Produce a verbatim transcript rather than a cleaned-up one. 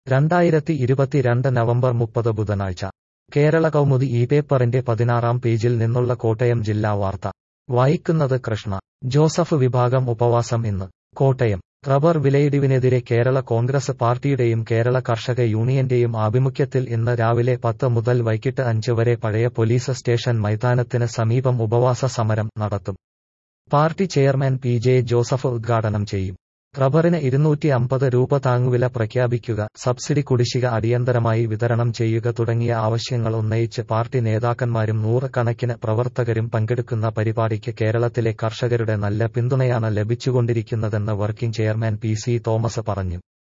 രണ്ടായിരത്തി ഇരുപത്തിരണ്ട് നവംബർ മുപ്പത് ബുധനാഴ്ച കേരള കൗമുദി ഈ പേപ്പറിന്റെ പതിനാറാം പേജിൽ നിന്നുള്ള കോട്ടയം ജില്ലാ വാർത്ത വായിക്കുന്നത് കൃഷ്ണ. ജോസഫ് വിഭാഗം ഉപവാസം ഇന്ന്. കോട്ടയം. റബ്ബർ വിലയിടിവിനെതിരെ കേരള കോൺഗ്രസ് പാർട്ടിയുടെയും കേരള കർഷക യൂണിയന്റെയും ആഭിമുഖ്യത്തിൽ ഇന്ന് രാവിലെ പത്ത് മുതൽ വൈകിട്ട് അഞ്ച് വരെ പഴയ പോലീസ് സ്റ്റേഷൻ മൈതാനത്തിന് സമീപം ഉപവാസ സമരം നടത്തും. Party chairman P J Joseph ഉദ്ഘാടനം ചെയ്യും. റബ്ബറിന് ഇരുന്നൂറ്റി അമ്പത് രൂപ താങ്ങുവില പ്രഖ്യാപിക്കുക, സബ്സിഡി കുടിശ്ശിക അടിയന്തരമായി വിതരണം ചെയ്യുക തുടങ്ങിയ ആവശ്യങ്ങൾ ഉന്നയിച്ച് പാർട്ടി നേതാക്കന്മാരും നൂറുകണക്കിന് പ്രവർത്തകരും പങ്കെടുക്കുന്ന പരിപാടിക്ക് കേരളത്തിലെ കർഷകരുടെ നല്ല പിന്തുണയാണ് ലഭിച്ചുകൊണ്ടിരിക്കുന്നതെന്ന് working chairman P C Thomas പറഞ്ഞു.